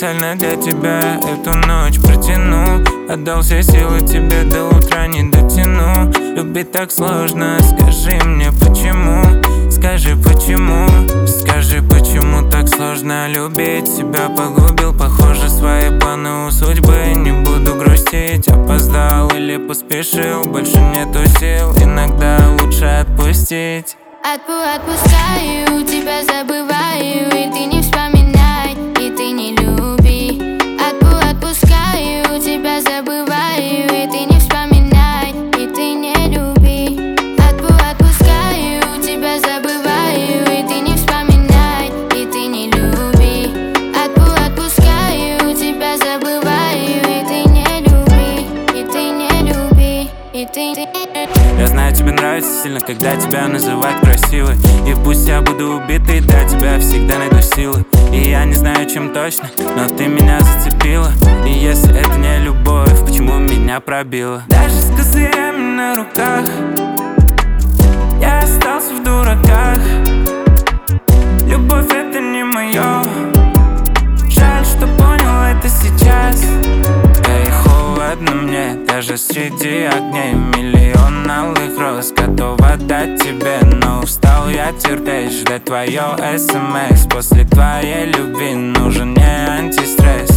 специально для тебя эту ночь протяну. Отдал все силы тебе, до утра не дотяну. Любить так сложно, скажи мне почему. Скажи почему, скажи почему так сложно любить. Себя погубил, похоже, свои планы у судьбы. Не буду грустить, опоздал или поспешил. Больше нету сил, иногда лучше отпустить. Отпускаю, тебя забываю, и ты не вспоминай, и ты не люби. Отпускаю, тебя забываю, и ты не вспоминай, и ты не люби. Отпускаю, тебя забываю, и ты не вспоминай, и ты не люби. Отпускаю, тебя забываю, и ты не люби, и ты не люби, и ты не люби. Я знаю, тебе нравится сильно, когда тебя называют красивой. И пусть я буду убитый, для тебя всегда найду силы. И я не знаю, чем точно, но ты меня зацепила. И если это не любовь, почему меня пробила? Даже с козырями на руках я остался в дураках. Любовь — это не моё. Жаль, что понял это сейчас. Да и холодно мне, даже среди огней. Миллион алых роз готова дать тебе, но устал я терпеть, ждать твое СМС. После твоей любви нужен не антистресс.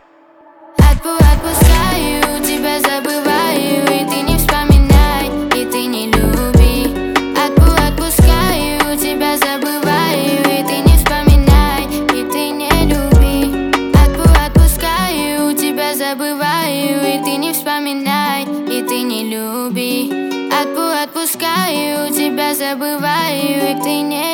Отпускаю, тебя забываю, и ты не вспоминай, и ты не люби. Отпускаю, тебя забываю, и ты не вспоминай, и ты не люби. Отпускаю, тебя забываю, и ты не вспоминай, и ты не люби. Отпускаю, тебя забываю, и ты не